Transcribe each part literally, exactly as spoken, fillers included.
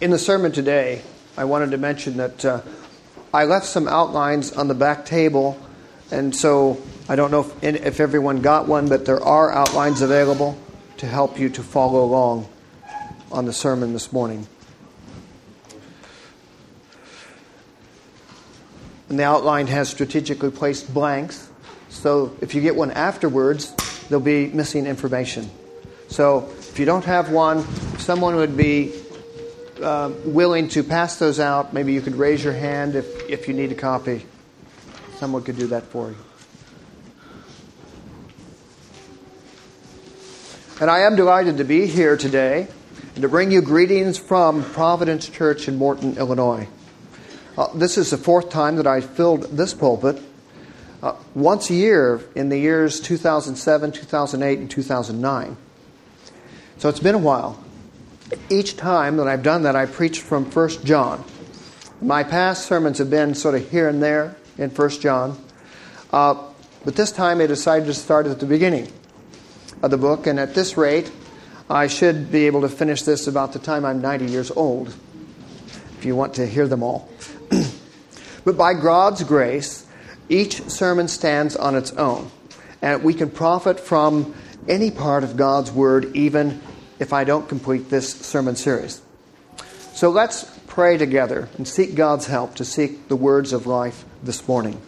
In the sermon today, I wanted to mention that uh, I left some outlines on the back table, and so I don't know if, if everyone got one, but there are outlines available to help you to follow along on the sermon this morning. And the outline has strategically placed blanks, so if you get one afterwards, there'll be missing information. So if you don't have one, if someone would be uh, willing to pass those out, maybe you could raise your hand if, if you need a copy. Someone could do that for you. And I am delighted to be here today and to bring you greetings from Providence Church in Morton, Illinois. Uh, this is the fourth time that I filled this pulpit. Uh, once a year in the years two thousand seven, two thousand eight, and two thousand nine. So it's been a while. Each time that I've done that, I preached from First John. My past sermons have been sort of here and there in First John. Uh, but this time I decided to start at the beginning of the book. And at this rate, I should be able to finish this about the time I'm ninety years old, if you want to hear them all. But by God's grace, each sermon stands on its own. And we can profit from any part of God's Word, even if I don't complete this sermon series. So let's pray together and seek God's help to seek the words of life this morning.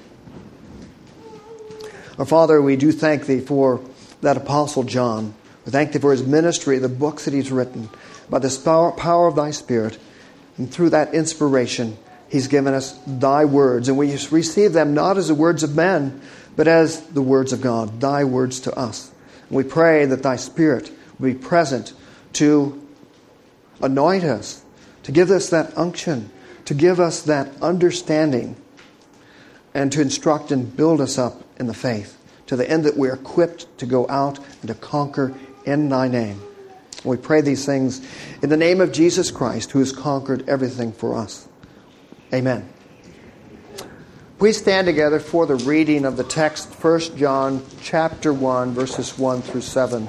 Our Father, we do thank Thee for that Apostle John. We thank Thee for his ministry, the books that he's written, by the power of Thy Spirit. And through that inspiration, He's given us Thy words. And we receive them not as the words of men, but as the words of God, Thy words to us. And we pray that Thy Spirit will be present to anoint us, to give us that unction, to give us that understanding, and to instruct and build us up in the faith, to the end that we're equipped to go out and to conquer in Thy name. And we pray these things in the name of Jesus Christ, who has conquered everything for us. Amen. Please stand together for the reading of the text, First John chapter one, verses one through seven.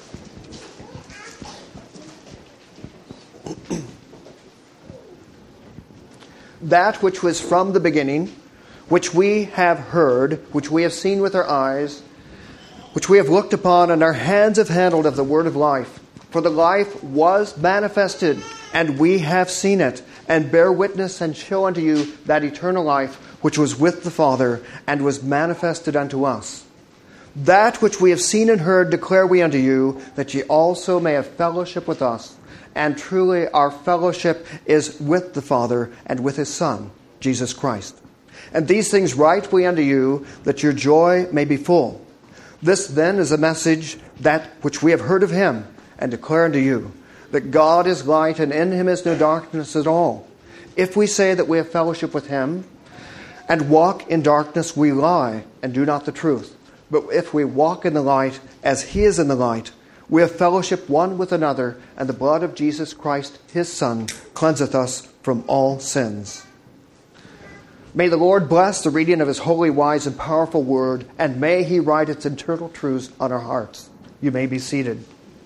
That which was from the beginning, which we have heard, which we have seen with our eyes, which we have looked upon, and our hands have handled of the word of life. For the life was manifested, and we have seen it, and bear witness and show unto you that eternal life which was with the Father, and was manifested unto us. That which we have seen and heard declare we unto you, that ye also may have fellowship with us. And truly our fellowship is with the Father and with His Son, Jesus Christ. And these things write we unto you, that your joy may be full. This then is a message that which we have heard of Him, and declare unto you, that God is light, and in Him is no darkness at all. If we say that we have fellowship with Him, and walk in darkness, we lie, and do not the truth. But if we walk in the light, as He is in the light, we have fellowship one with another, and the blood of Jesus Christ, His Son, cleanseth us from all sins. May the Lord bless the reading of His holy, wise, and powerful word, and may He write its eternal truths on our hearts. You may be seated.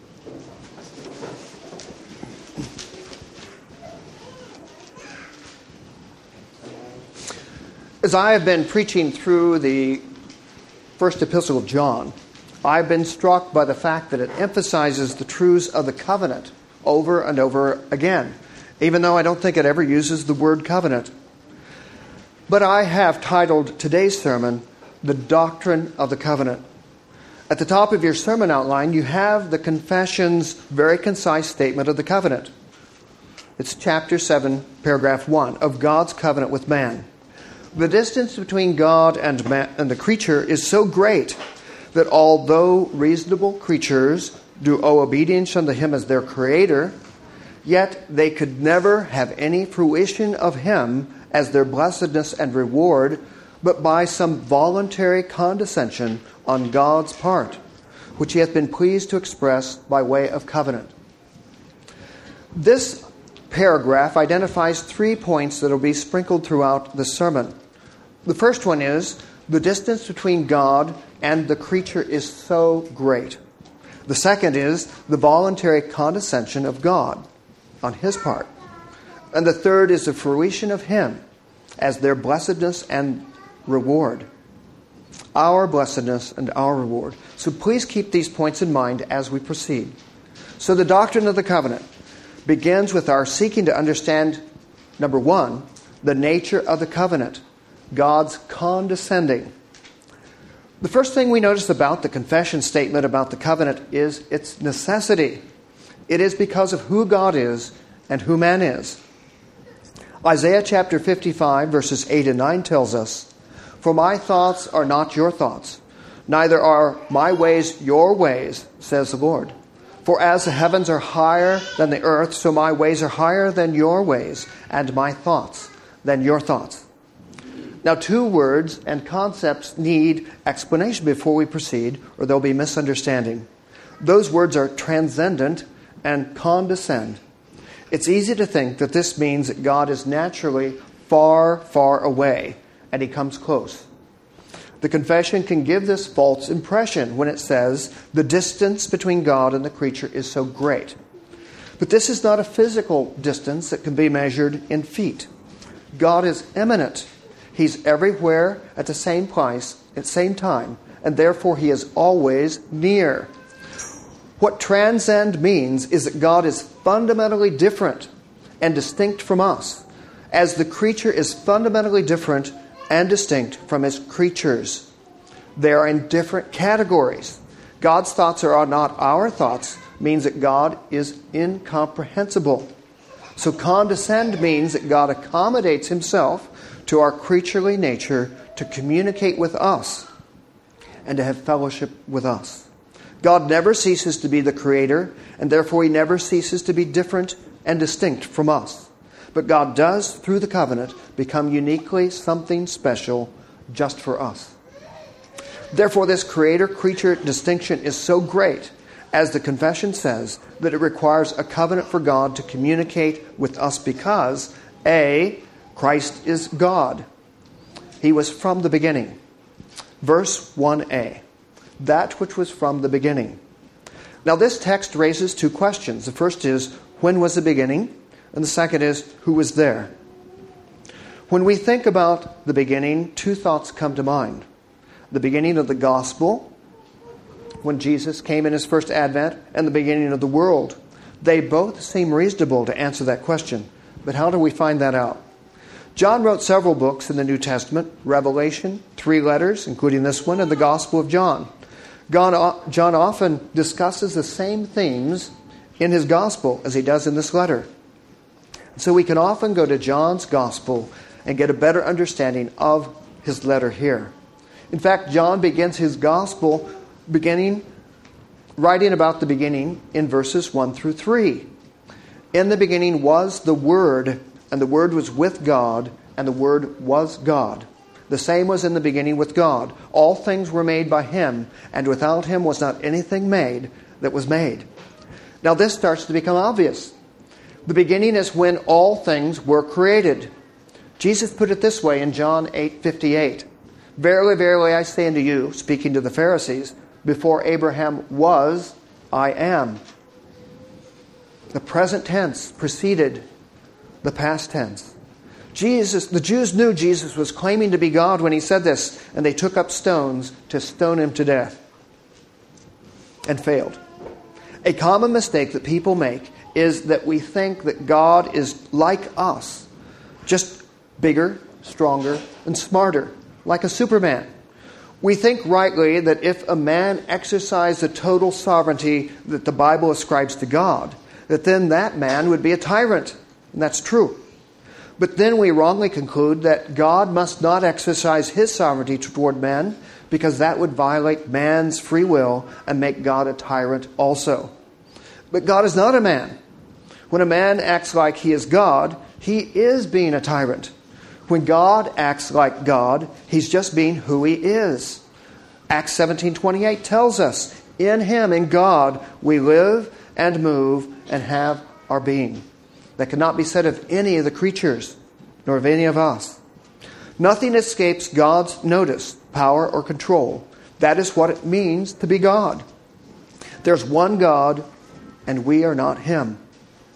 As I have been preaching through the first epistle of John, I've been struck by the fact that it emphasizes the truths of the covenant over and over again, even though I don't think it ever uses the word covenant. But I have titled today's sermon, The Doctrine of the Covenant. At the top of your sermon outline, you have the confession's very concise statement of the covenant. It's chapter seven, paragraph one, of God's covenant with man. The distance between God and man and the creature is so great that although reasonable creatures do owe obedience unto Him as their Creator, yet they could never have any fruition of Him as their blessedness and reward, but by some voluntary condescension on God's part, which He hath been pleased to express by way of covenant. This paragraph identifies three points that will be sprinkled throughout the sermon. The first one is, the distance between God and the creature is so great. The second is, the voluntary condescension of God on His part. And the third is the fruition of Him as their blessedness and reward. Our blessedness and our reward. So please keep these points in mind as we proceed. So the doctrine of the covenant begins with our seeking to understand, number one, the nature of the covenant, God's condescending. The first thing we notice about the confession statement about the covenant is its necessity. It is because of who God is and who man is. Isaiah chapter fifty-five, verses eight and nine tells us, "For my thoughts are not your thoughts, neither are my ways your ways, says the Lord. For as the heavens are higher than the earth, so my ways are higher than your ways, and my thoughts than your thoughts." Now, two words and concepts need explanation before we proceed, or there'll be misunderstanding. Those words are transcendent and condescend. It's easy to think that this means that God is naturally far, far away, and He comes close. The confession can give this false impression when it says the distance between God and the creature is so great. But this is not a physical distance that can be measured in feet. God is immanent. He's everywhere at the same place, at the same time, and therefore He is always near. What transcend means is that God is fundamentally different and distinct from us, as the creature is fundamentally different and distinct from His creatures. They are in different categories. God's thoughts are not our thoughts means that God is incomprehensible. So condescend means that God accommodates Himself to our creaturely nature to communicate with us and to have fellowship with us. God never ceases to be the Creator, and therefore He never ceases to be different and distinct from us. But God does, through the covenant, become uniquely something special just for us. Therefore, this Creator-creature distinction is so great, as the confession says, that it requires a covenant for God to communicate with us because, A, Christ is God. He was from the beginning. Verse one a, that which was from the beginning. Now this text raises two questions. The first is, when was the beginning? And the second is, who was there? When we think about the beginning, two thoughts come to mind. The beginning of the gospel, when Jesus came in His first advent, and the beginning of the world. They both seem reasonable to answer that question. But how do we find that out? John wrote several books in the New Testament, Revelation, three letters, including this one, and the Gospel of John. John often discusses the same themes in his Gospel as he does in this letter. So we can often go to John's Gospel and get a better understanding of his letter here. In fact, John begins his Gospel beginning, writing about the beginning in verses one through three. In the beginning was the Word, and the Word was with God, and the Word was God. The same was in the beginning with God. All things were made by Him, and without Him was not anything made that was made. Now this starts to become obvious. The beginning is when all things were created. Jesus put it this way in John eight fifty-eight. Verily, verily, I say unto you, speaking to the Pharisees, before Abraham was, I am. The present tense preceded the past tense. Jesus, the Jews knew Jesus was claiming to be God when He said this, and they took up stones to stone Him to death, and failed. A common mistake that people make is that we think that God is like us, just bigger, stronger, and smarter, like a Superman. We think rightly that if a man exercised the total sovereignty that the Bible ascribes to God, that then that man would be a tyrant. And that's true. But then we wrongly conclude that God must not exercise His sovereignty toward men because that would violate man's free will and make God a tyrant also. But God is not a man. When a man acts like he is God, he is being a tyrant. When God acts like God, He's just being who He is. Acts seventeen twenty-eight tells us, in Him, in God, we live and move and have our being. That cannot be said of any of the creatures, nor of any of us. Nothing escapes God's notice, power, or control. That is what it means to be God. There's one God, and we are not Him.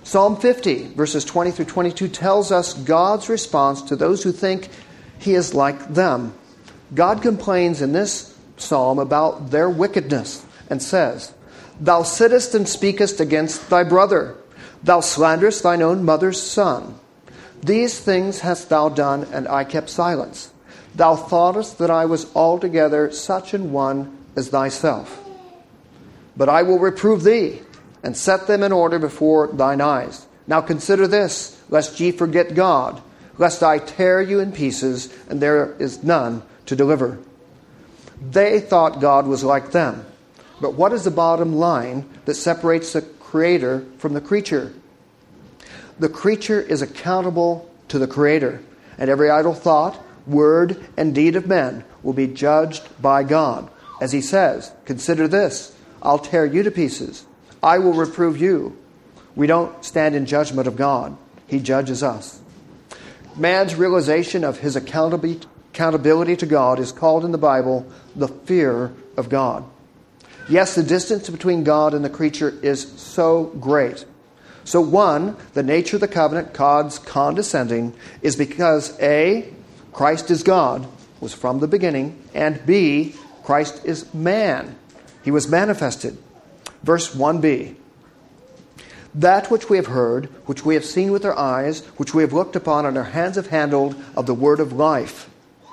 Psalm fifty, verses twenty through twenty-two, tells us God's response to those who think he is like them. God complains in this psalm about their wickedness and says, "Thou sittest and speakest against thy brother. Thou slanderest thine own mother's son. These things hast thou done, and I kept silence. Thou thoughtest that I was altogether such an one as thyself. But I will reprove thee, and set them in order before thine eyes. Now consider this, lest ye forget God, lest I tear you in pieces, and there is none to deliver." They thought God was like them. But what is the bottom line that separates the Creator from the creature? The creature is accountable to the Creator, and every idle thought, word, and deed of men will be judged by God. As he says, "Consider this, I'll tear you to pieces. I will reprove you." We don't stand in judgment of God. He judges us. Man's realization of his accountability to God is called in the Bible the fear of God. Yes, the distance between God and the creature is so great. So one, the nature of the covenant, God's condescending, is because A, Christ is God, was from the beginning, and B, Christ is man. He was manifested. Verse one b, "That which we have heard, which we have seen with our eyes, which we have looked upon and our hands have handled of the word of life."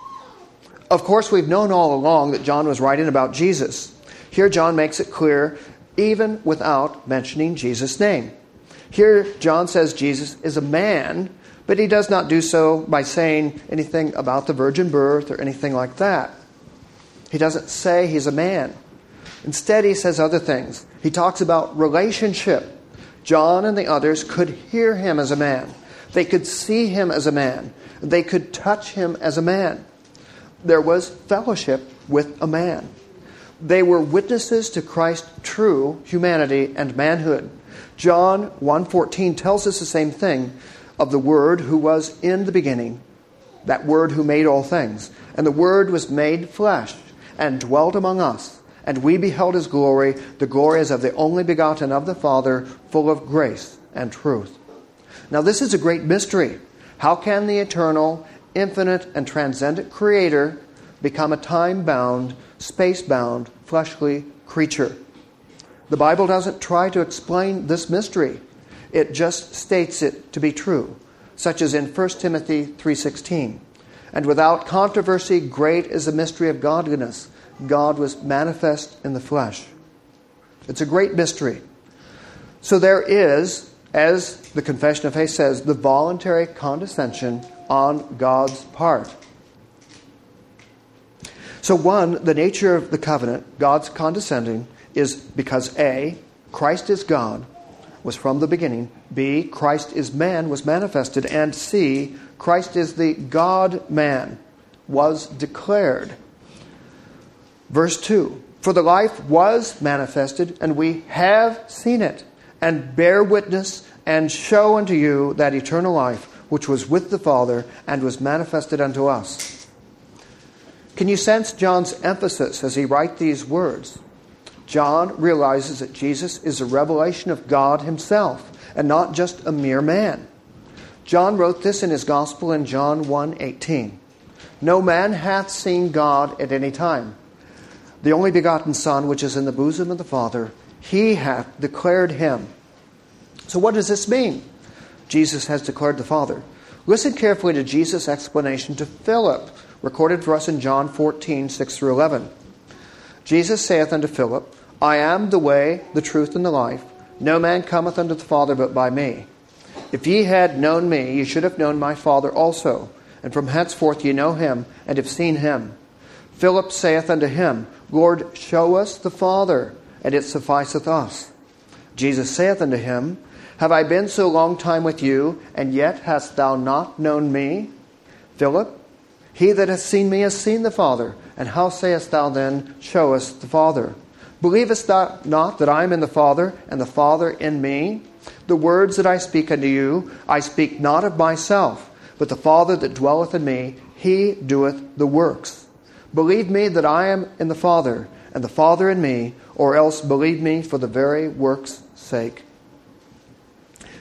Of course, we've known all along that John was writing about Jesus. Here John makes it clear, even without mentioning Jesus' name. Here John says Jesus is a man, but he does not do so by saying anything about the virgin birth or anything like that. He doesn't say he's a man. Instead, he says other things. He talks about relationship. John and the others could hear him as a man. They could see him as a man. They could touch him as a man. There was fellowship with a man. They were witnesses to Christ's true humanity and manhood. John one fourteen tells us the same thing of the Word who was in the beginning, that Word who made all things. And the Word was made flesh and dwelt among us. And we beheld his glory, the glory as of the only begotten of the Father, full of grace and truth. Now this is a great mystery. How can the eternal, infinite, and transcendent Creator become a time-bound, space-bound, fleshly creature? The Bible doesn't try to explain this mystery. It just states it to be true, such as in First Timothy three sixteen. "And without controversy, great is the mystery of godliness. God was manifest in the flesh." It's a great mystery. So there is, as the Confession of Faith says, the voluntary condescension on God's part. So one, the nature of the covenant, God's condescending, is because A, Christ is God, was from the beginning. B, Christ is man, was manifested. And C, Christ is the God-man, was declared. Verse two, "For the life was manifested, and we have seen it, and bear witness, and show unto you that eternal life, which was with the Father, and was manifested unto us." Can you sense John's emphasis as he writes these words? John realizes that Jesus is a revelation of God himself, and not just a mere man. John wrote this in his Gospel in John one eighteen. "No man hath seen God at any time. The only begotten Son, which is in the bosom of the Father, he hath declared him." So what does this mean? Jesus has declared the Father. Listen carefully to Jesus' explanation to Philip, recorded for us in John fourteen, six through eleven. "Jesus saith unto Philip, I am the way, the truth, and the life. No man cometh unto the Father but by me. If ye had known me, ye should have known my Father also. And from henceforth ye know him, and have seen him. Philip saith unto him, Lord, show us the Father, and it sufficeth us. Jesus saith unto him, Have I been so long time with you, and yet hast thou not known me? Philip, he that hath seen me has seen the Father. And how sayest thou then, Show us the Father? Believest thou not that I am in the Father, and the Father in me? The words that I speak unto you, I speak not of myself, but the Father that dwelleth in me, he doeth the works. Believe me that I am in the Father, and the Father in me, or else believe me for the very works' sake.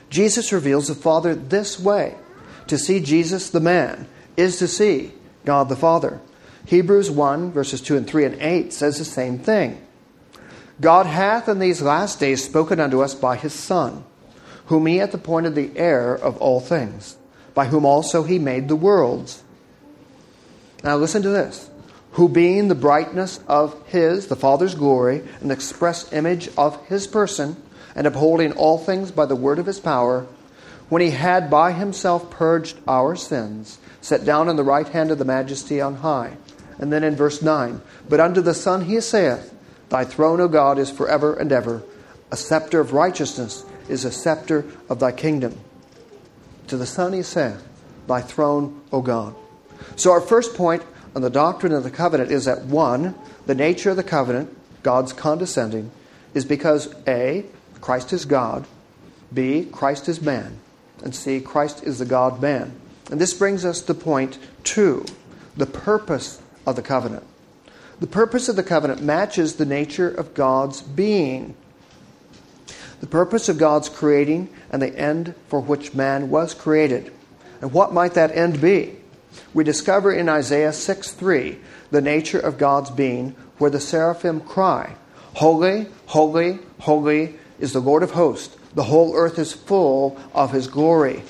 Jesus reveals the Father this way. To see Jesus the man is to see God the Father. Hebrews one, verses two and three and eight says the same thing. God hath in these last days spoken unto us by his Son, whom he hath appointed the heir of all things, by whom also he made the worlds. Now listen to this. Who being the brightness of his, the Father's glory, and the express image of his person, and upholding all things by the word of his power, when he had by himself purged our sins, sat down on the right hand of the majesty on high. And then in verse nine, but unto the Son he saith, Thy throne, O God, is forever and ever. A scepter of righteousness is a scepter of thy kingdom. To the Son he saith, Thy throne, O God. So our first point on the doctrine of the covenant is that, one, the nature of the covenant, God's condescending, is because A, Christ is God, B, Christ is man, and C, Christ is the God-man. And this brings us to point two, the purpose of the covenant. The purpose of the covenant matches the nature of God's being. The purpose of God's creating and the end for which man was created. And what might that end be? We discover in Isaiah six three the nature of God's being, where the seraphim cry, Holy, holy, holy is the Lord of hosts. The whole earth is full of his glory.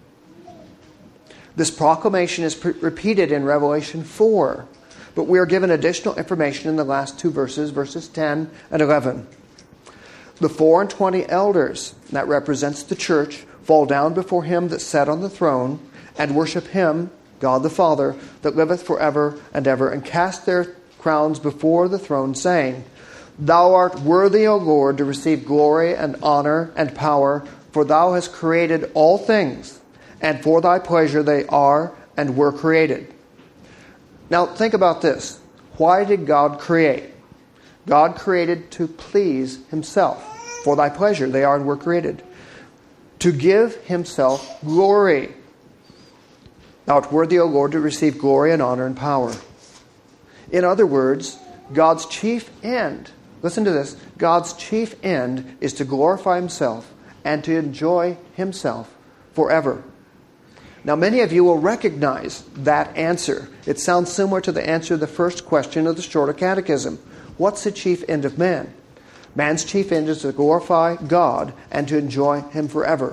This proclamation is pre- repeated in Revelation four, but we are given additional information in the last two verses, verses ten and eleven. The four and twenty elders, that represents the church, fall down before him that sat on the throne, and worship him, God the Father, that liveth forever and ever, and cast their crowns before the throne, saying, Thou art worthy, O Lord, to receive glory and honor and power, for thou hast created all things, and for thy pleasure they are and were created. Now think about this. Why did God create? God created to please himself. For thy pleasure they are and were created. To give himself glory. Thou art worthy, O Lord, to receive glory and honor and power. In other words, God's chief end, listen to this, God's chief end is to glorify himself and to enjoy himself forever. Now, many of you will recognize that answer. It sounds similar to the answer to the first question of the Shorter Catechism. What's the chief end of man? Man's chief end is to glorify God and to enjoy him forever.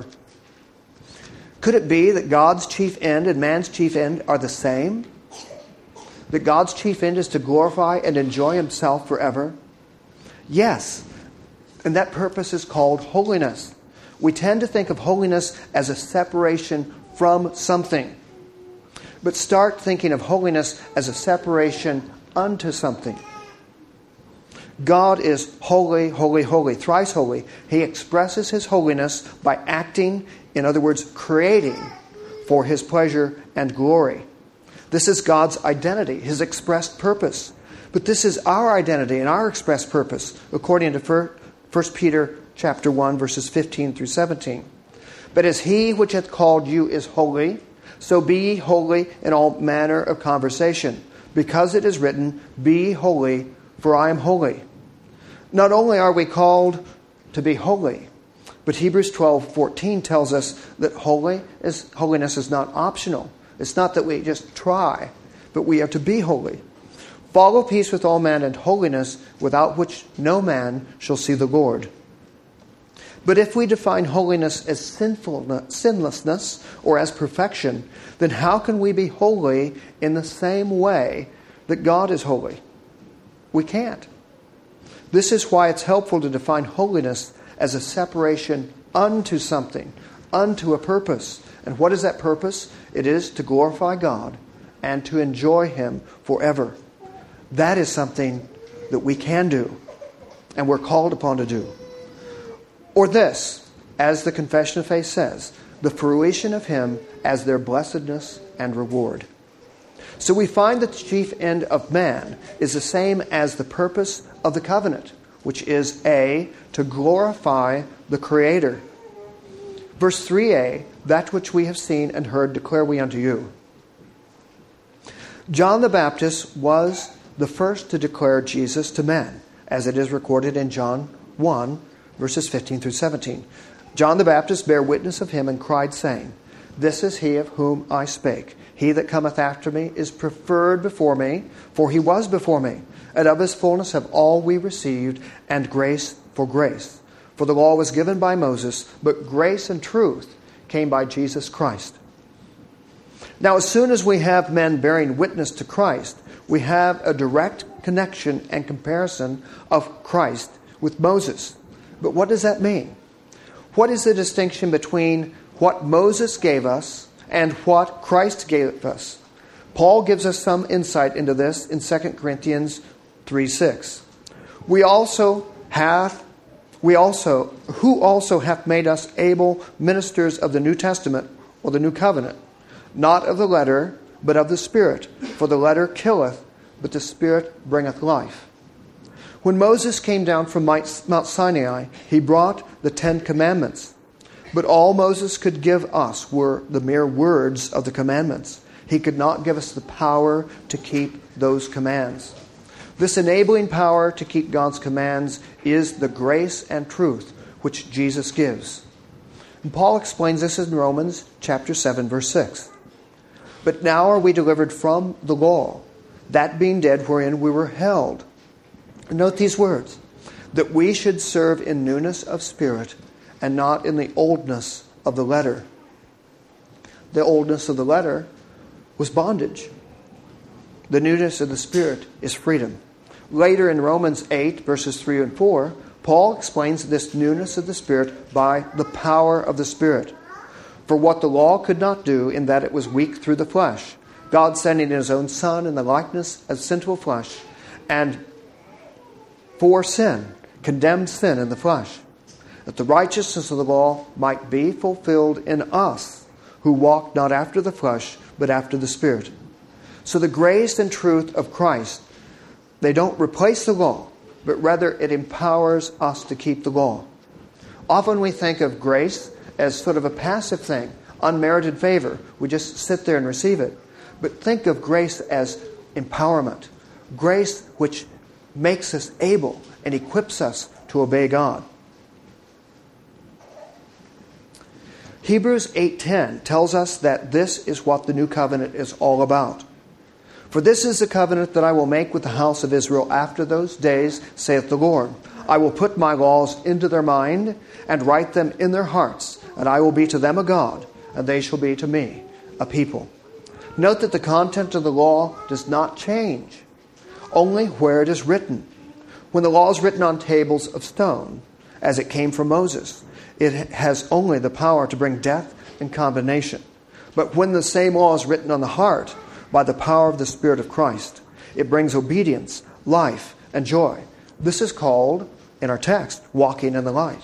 Could it be that God's chief end and man's chief end are the same? That God's chief end is to glorify and enjoy himself forever? Yes. And that purpose is called holiness. We tend to think of holiness as a separation from something. But start thinking of holiness as a separation unto something. God is holy, holy, holy, thrice holy. He expresses his holiness by acting, in other words, creating for his pleasure and glory. This is God's identity, his expressed purpose. But this is our identity and our expressed purpose, according to First Peter chapter one, verses fifteen through seventeen. But as he which hath called you is holy, so be ye holy in all manner of conversation, because it is written, Be holy, for I am holy. Not only are we called to be holy, but Hebrews twelve fourteen tells us that holy is, holiness is not optional. It's not that we just try, but we are to be holy. Follow peace with all men and holiness, without which no man shall see the Lord. But if we define holiness as sinfulness, sinlessness or as perfection, then how can we be holy in the same way that God is holy? We can't. This is why it's helpful to define holiness as a separation unto something, unto a purpose. And what is that purpose? It is to glorify God and to enjoy him forever. That is something that we can do and we're called upon to do. Or this, as the Confession of Faith says, the fruition of him as their blessedness and reward. So we find that the chief end of man is the same as the purpose of the covenant, which is A, to glorify the Creator. Verse three a, that which we have seen and heard declare we unto you. John the Baptist was the first to declare Jesus to men, as it is recorded in John one, verses fifteen through seventeen. John the Baptist bare witness of him and cried, saying, This is he of whom I spake. He that cometh after me is preferred before me, for he was before me. And of his fullness have all we received, and grace for grace. For the law was given by Moses, but grace and truth came by Jesus Christ. Now, as soon as we have men bearing witness to Christ, we have a direct connection and comparison of Christ with Moses. But what does that mean? What is the distinction between what Moses gave us and what Christ gave us? Paul gives us some insight into this in Second Corinthians three six. We also hath we also who also hath made us able ministers of the New Testament or the New Covenant, not of the letter, but of the Spirit. For the letter killeth, but the Spirit bringeth life. When Moses came down from Mount Sinai, he brought the Ten Commandments. But all Moses could give us were the mere words of the commandments. He could not give us the power to keep those commands. This enabling power to keep God's commands is the grace and truth which Jesus gives. And Paul explains this in Romans chapter seven, verse six. But now are we delivered from the law, that being dead wherein we were held. And note these words, that we should serve in newness of spirit and not in the oldness of the letter. The oldness of the letter was bondage. The newness of the Spirit is freedom. Later in Romans eight, verses three and four, Paul explains this newness of the Spirit by the power of the Spirit. For what the law could not do, in that it was weak through the flesh, God sending His own Son in the likeness of sinful flesh, and for sin, condemned sin in the flesh, that the righteousness of the law might be fulfilled in us, who walk not after the flesh, but after the Spirit. So the grace and truth of Christ, they don't replace the law, but rather it empowers us to keep the law. Often we think of grace as sort of a passive thing, unmerited favor. We just sit there and receive it. But think of grace as empowerment. Grace which makes us able and equips us to obey God. Hebrews eight ten tells us that this is what the new covenant is all about. For this is the covenant that I will make with the house of Israel after those days, saith the Lord. I will put my laws into their mind and write them in their hearts, and I will be to them a God, and they shall be to me a people. Note that the content of the law does not change, only where it is written. When the law is written on tables of stone, as it came from Moses, it has only the power to bring death and condemnation. But when the same law is written on the heart, by the power of the Spirit of Christ, it brings obedience, life, and joy. This is called, in our text, walking in the light.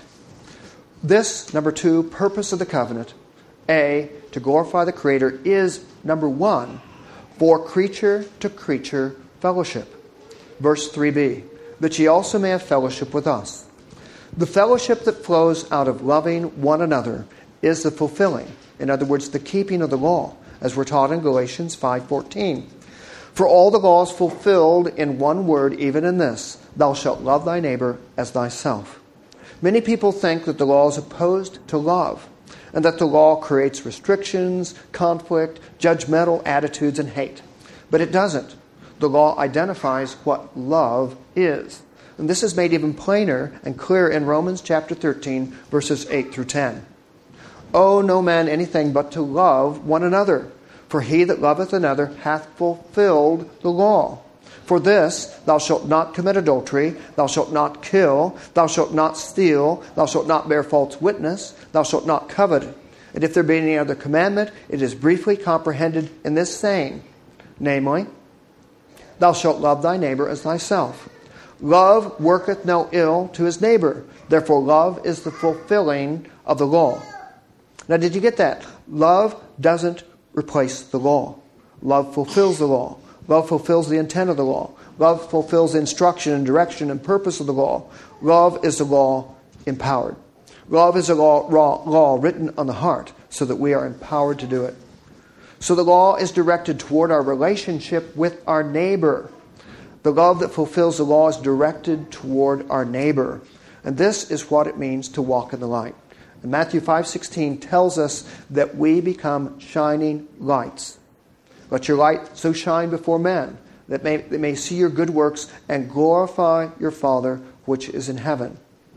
This, number two, purpose of the covenant, A, to glorify the Creator, is, number one, for creature-to-creature fellowship. Verse three b, that ye also may have fellowship with us. The fellowship that flows out of loving one another is the fulfilling, in other words, the keeping of the law, as we're taught in Galatians five fourteen. For all the law is fulfilled in one word, even in this, thou shalt love thy neighbor as thyself. Many people think that the law is opposed to love, and that the law creates restrictions, conflict, judgmental attitudes, and hate. But it doesn't. The law identifies what love is. And this is made even plainer and clearer in Romans chapter thirteen, verses eight through ten. Owe no man anything but to love one another. For he that loveth another hath fulfilled the law. For this, thou shalt not commit adultery, thou shalt not kill, thou shalt not steal, thou shalt not bear false witness, thou shalt not covet. And if there be any other commandment, it is briefly comprehended in this saying, namely, thou shalt love thy neighbor as thyself. Love worketh no ill to his neighbor. Therefore love is the fulfilling of the law. Now, did you get that? Love doesn't replace the law. Love fulfills the law. Love fulfills the intent of the law. Love fulfills the instruction and direction and purpose of the law. Love is the law empowered. Love is a law, law, law written on the heart so that we are empowered to do it. So the law is directed toward our relationship with our neighbor. The love that fulfills the law is directed toward our neighbor. And this is what it means to walk in the light. And Matthew five sixteen tells us that we become shining lights. Let your light so shine before men that may, they may see your good works and glorify your Father which is in heaven.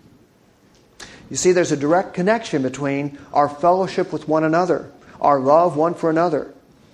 You see, there's a direct connection between our fellowship with one another, our love one for another.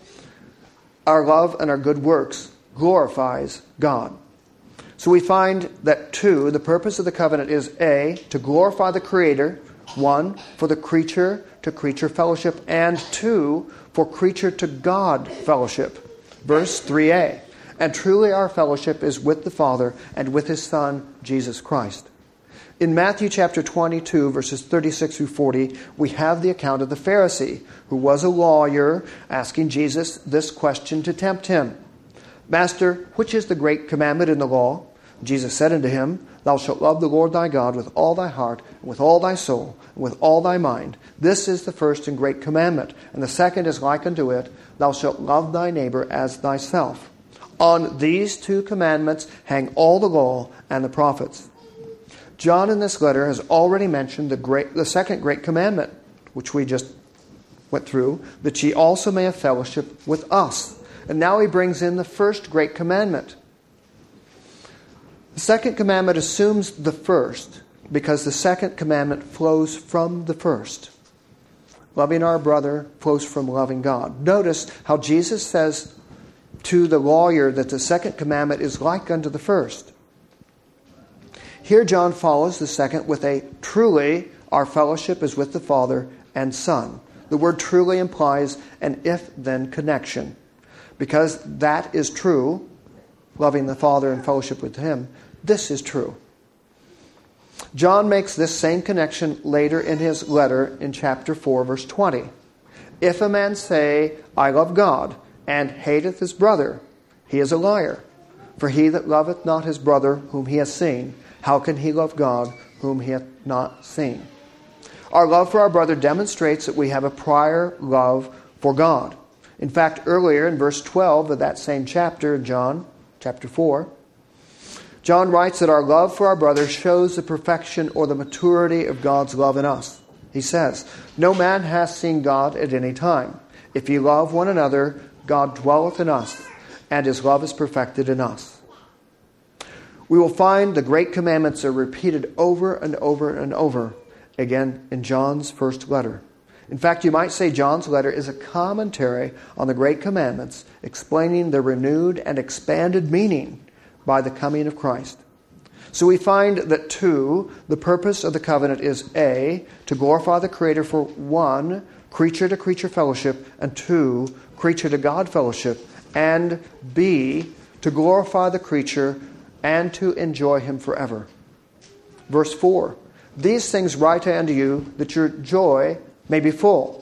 Our love and our good works glorifies God. So we find that, two, the purpose of the covenant is, A, to glorify the Creator, one, for the creature-to-creature fellowship, and two, for creature-to-God fellowship. Verse three a, and truly our fellowship is with the Father and with His Son, Jesus Christ. In Matthew chapter twenty-two, verses thirty-six through forty, we have the account of the Pharisee, who was a lawyer, asking Jesus this question to tempt Him. Master, which is the great commandment in the law? Jesus said unto him, Thou shalt love the Lord thy God with all thy heart, and with all thy soul, and with all thy mind. This is the first and great commandment. And the second is like unto it, Thou shalt love thy neighbor as thyself. On these two commandments hang all the law and the prophets. John in this letter has already mentioned the great, the second great commandment, which we just went through, that ye also may have fellowship with us. And now he brings in the first great commandment. The second commandment assumes the first because the second commandment flows from the first. Loving our brother flows from loving God. Notice how Jesus says to the lawyer that the second commandment is like unto the first. Here John follows the second with a truly our fellowship is with the Father and Son. The word truly implies an if-then connection. Because that is true, loving the Father and fellowship with Him, this is true. John makes this same connection later in his letter in chapter four, verse twenty. If a man say, I love God, and hateth his brother, he is a liar. For he that loveth not his brother whom he hath seen, how can he love God whom he hath not seen? Our love for our brother demonstrates that we have a prior love for God. In fact, earlier in verse twelve of that same chapter, John, chapter four, John writes that our love for our brother shows the perfection or the maturity of God's love in us. He says, No man hath seen God at any time. If ye love one another, God dwelleth in us, and His love is perfected in us. We will find the great commandments are repeated over and over and over again in John's first letter. In fact, you might say John's letter is a commentary on the great commandments, explaining the renewed and expanded meaning by the coming of Christ. So we find that, two, the purpose of the covenant is, A, to glorify the Creator for, one, creature-to-creature fellowship, and two, creature-to-God fellowship, and B, to glorify the creature and to enjoy Him forever. Verse four, These things write I unto you, that your joy may be full.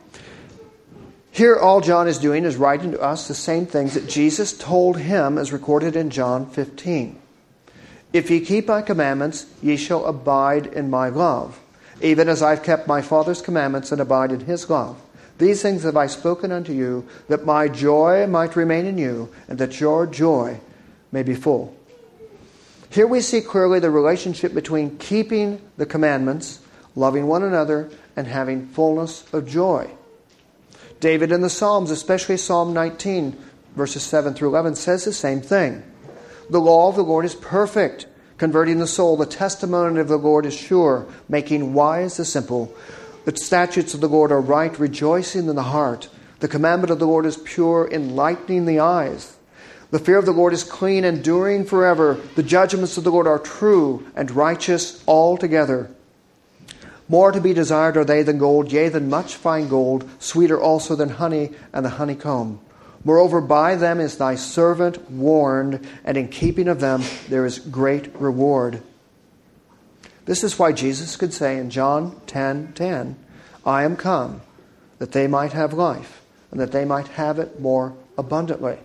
Here all John is doing is writing to us the same things that Jesus told him as recorded in John fifteen. If ye keep my commandments, ye shall abide in my love, even as I've kept my Father's commandments and abide in His love. These things have I spoken unto you, that my joy might remain in you, and that your joy may be full. Here we see clearly the relationship between keeping the commandments, loving one another, and having fullness of joy. David in the Psalms, especially Psalm nineteen, verses seven through eleven, says the same thing. The law of the Lord is perfect, converting the soul. The testimony of the Lord is sure, making wise the simple. The statutes of the Lord are right, rejoicing in the heart. The commandment of the Lord is pure, enlightening the eyes. The fear of the Lord is clean, enduring forever. The judgments of the Lord are true and righteous altogether. More to be desired are they than gold, yea, than much fine gold, sweeter also than honey and the honeycomb. Moreover, by them is thy servant warned, and in keeping of them there is great reward. This is why Jesus could say in John ten ten, I am come that they might have life, and that they might have it more abundantly.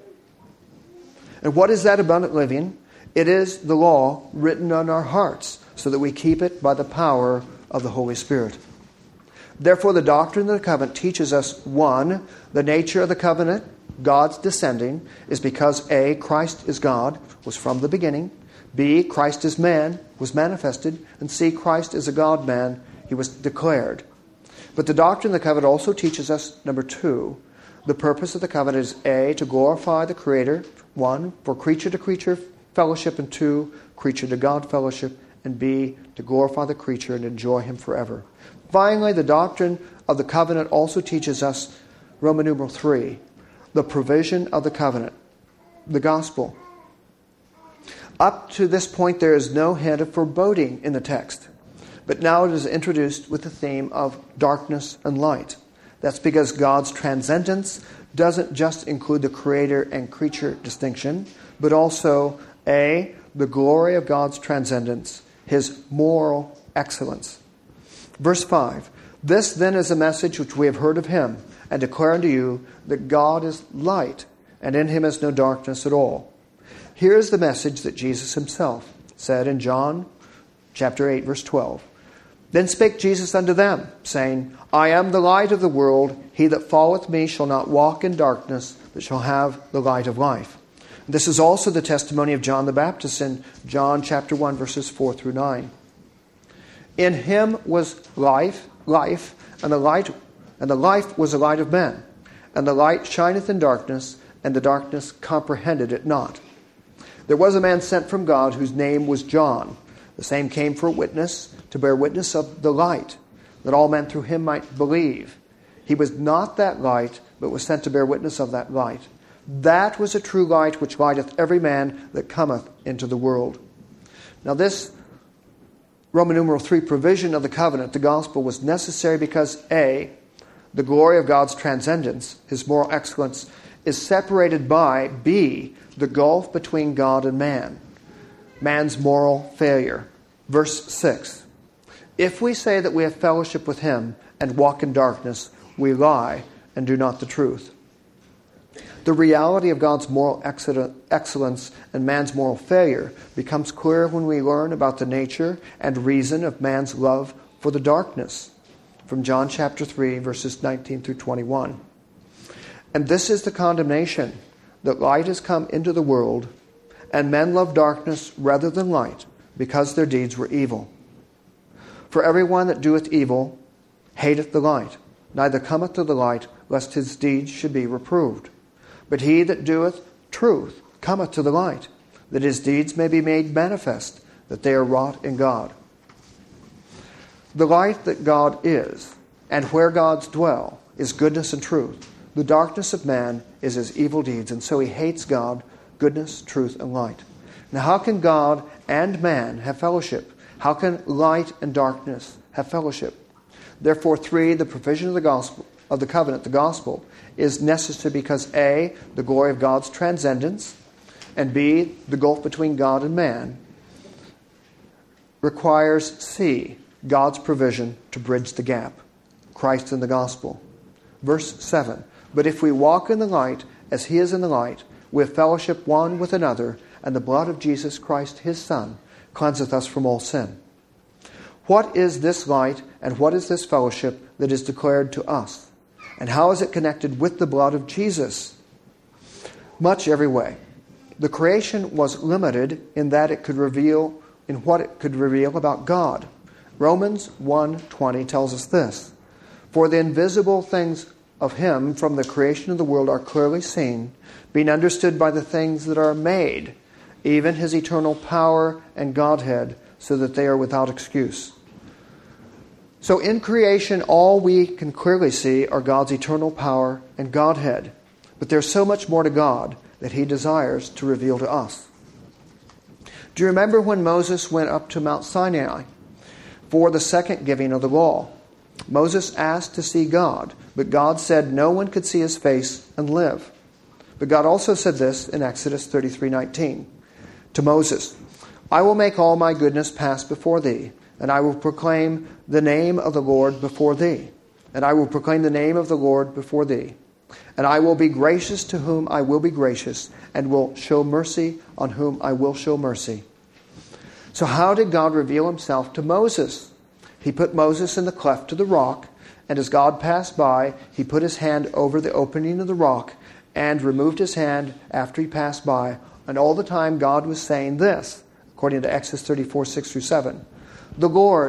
And what is that abundant living? It is the law written on our hearts, so that we keep it by the power of the Holy Spirit. Therefore, the doctrine of the covenant teaches us, one, the nature of the covenant, God's descending, is because A, Christ is God, was from the beginning. B, Christ is man, was manifested. And C, Christ is a God-man, He was declared. But the doctrine of the covenant also teaches us, number two, the purpose of the covenant is A, to glorify the Creator, one, for creature-to-creature fellowship, and two, creature-to-God fellowship, and B, to glorify the creature and enjoy Him forever. Finally, the doctrine of the covenant also teaches us, Roman numeral three, the provision of the covenant, the gospel. Up to this point, there is no hint of foreboding in the text. But now it is introduced with the theme of darkness and light. That's because God's transcendence doesn't just include the creator and creature distinction, but also A, the glory of God's transcendence, His moral excellence. Verse five, this then is a message which we have heard of Him, and declare unto you that God is light, and in Him is no darkness at all. Here is the message that Jesus Himself said in John chapter eight, verse twelve. Then spake Jesus unto them, saying, I am the light of the world. He that followeth me shall not walk in darkness, but shall have the light of life. This is also the testimony of John the Baptist in John chapter one, verses four through nine. In Him was life, life, and the light, and the life was the light of men. And the light shineth in darkness, and the darkness comprehended it not. There was a man sent from God whose name was John. The same came for a witness, to bear witness of the light, that all men through him might believe. He was not that light, but was sent to bear witness of that light. That was a true light which lighteth every man that cometh into the world. Now this Roman numeral three provision of the covenant, the gospel, was necessary because A, the glory of God's transcendence, His moral excellence, is separated by B, the gulf between God and man, man's moral failure. Verse six, if we say that we have fellowship with Him and walk in darkness, we lie and do not the truth. The reality of God's moral excellence and man's moral failure becomes clear when we learn about the nature and reason of man's love for the darkness, from John chapter three, verses nineteen through twenty-one. And this is the condemnation, that light has come into the world, and men love darkness rather than light, because their deeds were evil. For everyone that doeth evil hateth the light, neither cometh to the light, lest his deeds should be reproved. But he that doeth truth cometh to the light, that his deeds may be made manifest, that they are wrought in God. The light that God is, and where God's dwell, is goodness and truth. The darkness of man is his evil deeds, and so he hates God, goodness, truth, and light. Now how can God and man have fellowship? How can light and darkness have fellowship? Therefore, three, the provision of the gospel, of the covenant, the gospel, is necessary because A, the glory of God's transcendence, and B, the gulf between God and man, requires C, God's provision to bridge the gap, Christ in the gospel. Verse seven, but if we walk in the light as He is in the light, we have fellowship one with another, and the blood of Jesus Christ, His Son, cleanseth us from all sin. What is this light and what is this fellowship that is declared to us? And how is it connected with the blood of Jesus? Much every way. The creation was limited in that it could reveal, in what it could reveal about God. Romans one twenty tells us this, for the invisible things of Him from the creation of the world are clearly seen, being understood by the things that are made, even His eternal power and Godhead, so that they are without excuse. So in creation, all we can clearly see are God's eternal power and Godhead. But there's so much more to God that He desires to reveal to us. Do you remember when Moses went up to Mount Sinai for the second giving of the law? Moses asked to see God, but God said no one could see His face and live. But God also said this in Exodus thirty-three nineteen to Moses, I will make all my goodness pass before thee, and I will proclaim the name of the Lord before thee. And I will proclaim the name of the Lord before thee. And I will be gracious to whom I will be gracious, and will show mercy on whom I will show mercy. So how did God reveal Himself to Moses? He put Moses in the cleft of the rock, and as God passed by, He put His hand over the opening of the rock, and removed His hand after He passed by. And all the time God was saying this, according to Exodus thirty-four, six through seven. The Lord,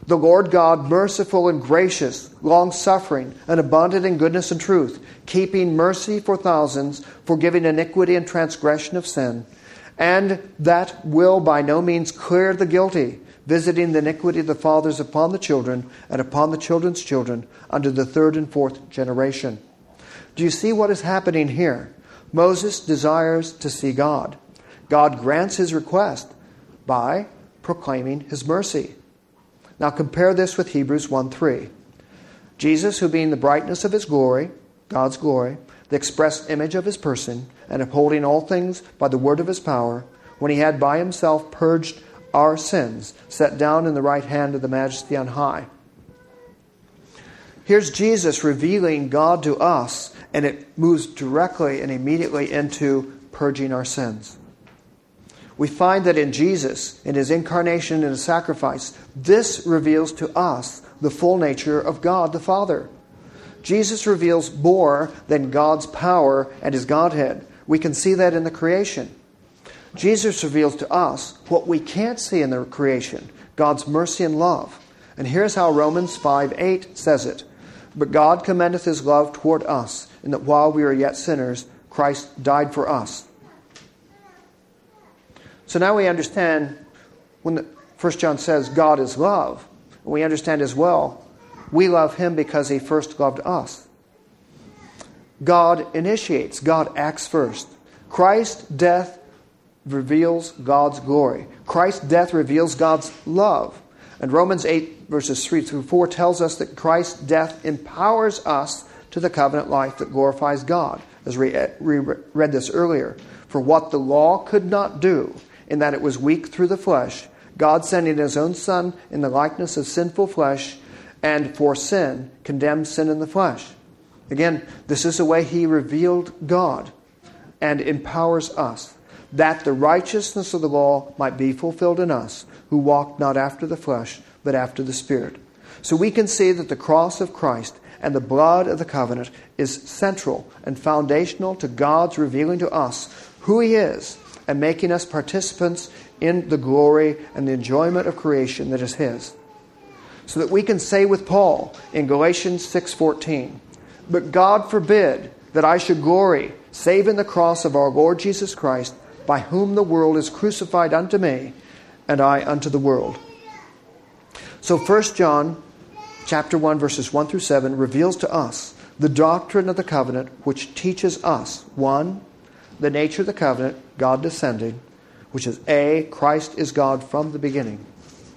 The Lord God, merciful and gracious, long-suffering, and abundant in goodness and truth, keeping mercy for thousands, forgiving iniquity and transgression of sin, and that will by no means clear the guilty, visiting the iniquity of the fathers upon the children, and upon the children's children, unto the third and fourth generation. Do you see what is happening here? Moses desires to see God. God grants his request by proclaiming his mercy. Now compare this with Hebrews one three. Jesus, who being the brightness of his glory, God's glory, the express image of his person, and upholding all things by the word of his power, when he had by himself purged our sins, sat down in the right hand of the Majesty on high. Here's Jesus revealing God to us, and it moves directly and immediately into purging our sins. We find that in Jesus, in his incarnation and his sacrifice, this reveals to us the full nature of God the Father. Jesus reveals more than God's power and his Godhead. We can see that in the creation. Jesus reveals to us what we can't see in the creation, God's mercy and love. And here's how Romans five eight says it. But God commendeth his love toward us, in that while we were yet sinners, Christ died for us. So now we understand when the, First John says God is love, we understand as well we love him because he first loved us. God initiates, God acts first. Christ's death reveals God's glory. Christ's death reveals God's love. And Romans eight verses three through four tells us that Christ's death empowers us to the covenant life that glorifies God, as we read this earlier. For what the law could not do, in that it was weak through the flesh, God sending his own Son in the likeness of sinful flesh, and for sin, condemned sin in the flesh. Again, this is the way he revealed God and empowers us, that the righteousness of the law might be fulfilled in us, who walk not after the flesh, but after the Spirit. So we can see that the cross of Christ and the blood of the covenant is central and foundational to God's revealing to us who he is and making us participants in the glory and the enjoyment of creation that is his. So that we can say with Paul in Galatians six fourteen, but God forbid that I should glory, save in the cross of our Lord Jesus Christ, by whom the world is crucified unto me, and I unto the world. So First John chapter one, verses one through seven reveals to us the doctrine of the covenant, which teaches us, one, the nature of the covenant, God descending, which is A, Christ is God from the beginning.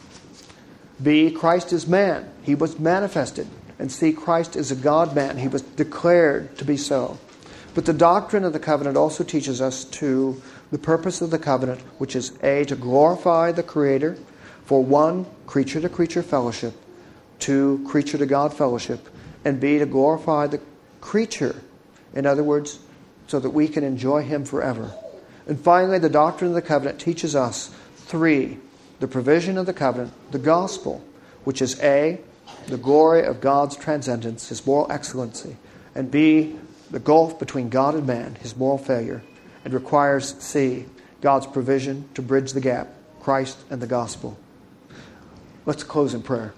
B, Christ is man. He was manifested. And C, Christ is a God-man. He was declared to be so. But the doctrine of the covenant also teaches us to the purpose of the covenant, which is A, to glorify the Creator, for one, creature-to-creature fellowship, two, creature-to-God fellowship, and B, to glorify the creature. In other words, so that we can enjoy him forever. And finally, the doctrine of the covenant teaches us, three, the provision of the covenant, the gospel, which is A, the glory of God's transcendence, his moral excellency, and B, the gulf between God and man, his moral failure. It requires C, God's provision to bridge the gap, Christ and the gospel. Let's close in prayer.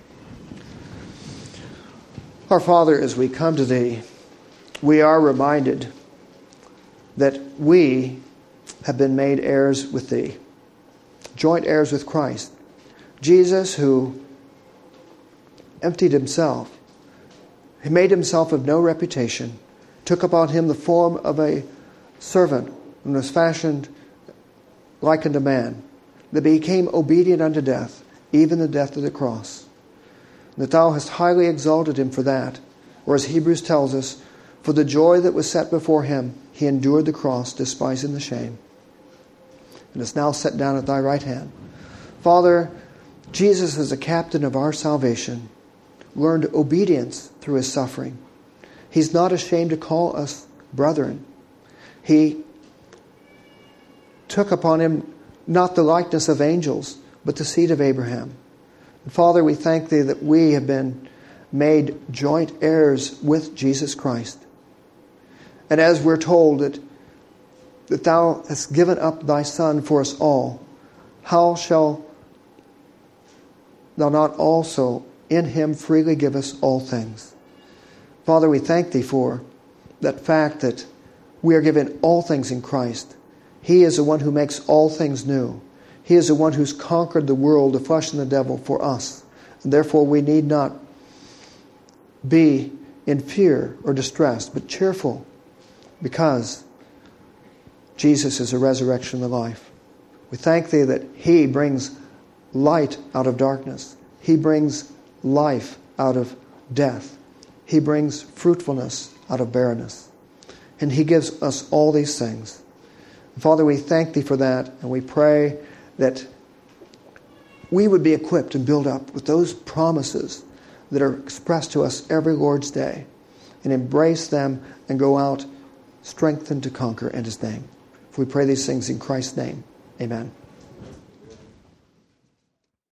Our Father, as we come to thee, we are reminded that we have been made heirs with thee, joint heirs with Christ. Jesus, who emptied himself, he made himself of no reputation, took upon him the form of a servant, and was fashioned like unto man, that became obedient unto death, even the death of the cross. And that thou hast highly exalted him for that, or as Hebrews tells us, for the joy that was set before him, he endured the cross, despising the shame, and is now set down at thy right hand. Father, Jesus is the captain of our salvation, learned obedience through his suffering. He's not ashamed to call us brethren. He took upon him not the likeness of angels, but the seed of Abraham. And Father, we thank thee that we have been made joint heirs with Jesus Christ. And as we're told that, that thou hast given up thy Son for us all, how shall thou not also in him freely give us all things? Father, we thank thee for that fact that we are given all things in Christ. He is the one who makes all things new. He is the one who's conquered the world, the flesh and the devil for us. And therefore we need not be in fear or distress, but cheerful, because Jesus is the resurrection and the life. We thank thee that he brings light out of darkness. He brings life out of death. He brings fruitfulness out of barrenness. And he gives us all these things. And Father, we thank thee for that, and we pray that we would be equipped and built up with those promises that are expressed to us every Lord's Day, and embrace them and go out strengthened to conquer in his name. For we pray these things in Christ's name. Amen.